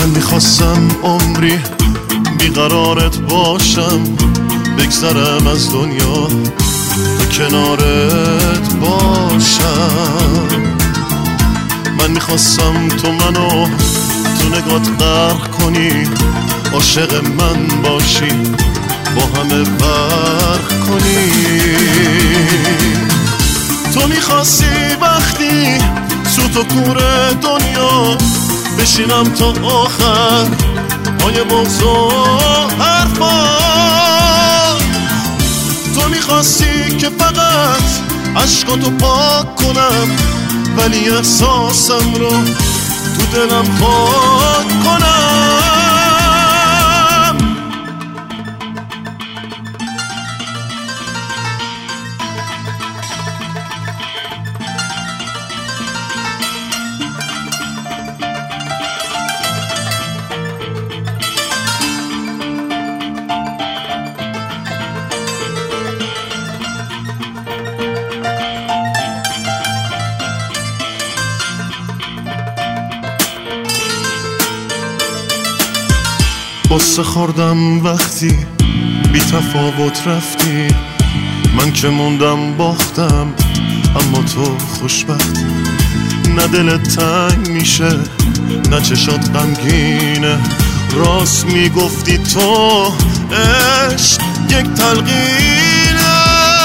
من میخواستم عمری بیقرارت باشم، بگذرم از دنیا تا کنارت باشم. من میخواستم تو منو تو نگات غرق کنی، عاشق من باشی، با همه فرق کنی. تو میخواستی وقتی سوت و کور دنیا بشینم تا آخر پای بغض و حرفا. تو میخواستی که فقط عشقاتو پاک کنم، ولی احساسم رو تو دلم پاک کنم. قصه خوردم وقتی بی تفاوت رفتی، من که موندم باختم اما تو خوشبختی. نه دلت تنگ میشه نه چشات غمگینه، راست میگفتی تو عشق یک تلقینه.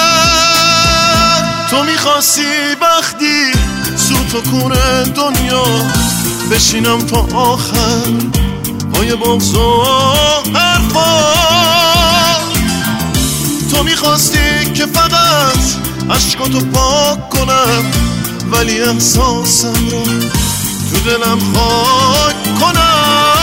تو میخواستی وقتی سوت و کور دنیا بشینم تا آخر پای بغض و حرفا. تو میخواستی که فقط عشقاتو پاک کنم، ولی احساسم رو تو دلم خاک کنم.